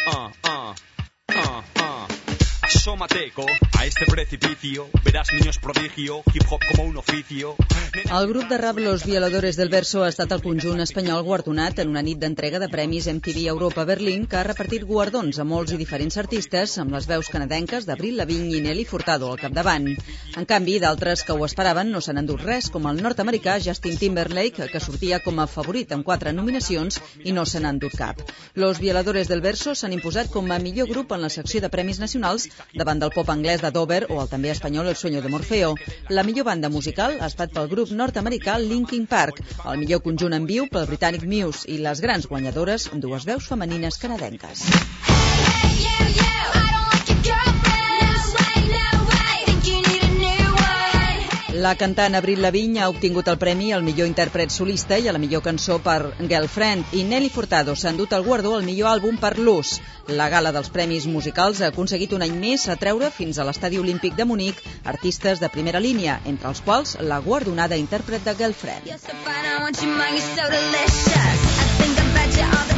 Asómate a este precipicio, verás niños prodigio, hip hop como un oficio. El grup de rap Los Violadores del Verso ha estat el conjunt espanyol guardonat en una nit d'entrega de premis MTV Europa Berlín que ha repartit guardons a molts i diferents artistes amb les veus canadenques d'Avril Lavigne i Nelly Furtado al capdavant. En canvi, d'altres que ho esperaven no s'han endut res, com el nord-americà Justin Timberlake, que sortia com a favorit amb 4 nominacions i no se n'ha endut cap. Los Violadores del Verso s'han imposat com a millor grup en la secció de premis nacionals davant del pop anglès de Dover o el també espanyol El Sueño de Morfeo. La millor banda musical ha estat pel grup nord-americà Linkin Park, el millor conjunt en viu pel britànic Muse i les grans guanyadores, 2 veus femenines canadenques. La cantant Avril Lavigne ha obtingut el premi al millor intèrpret solista i a la millor cançó per Girlfriend, i Nelly Furtado s'ha endut el guardó al millor àlbum per Luz. La gala dels premis musicals ha aconseguit un any més atreure fins a l'Estadi Olímpic de Munic artistes de primera línia, entre els quals la guardonada intèrpret de Girlfriend.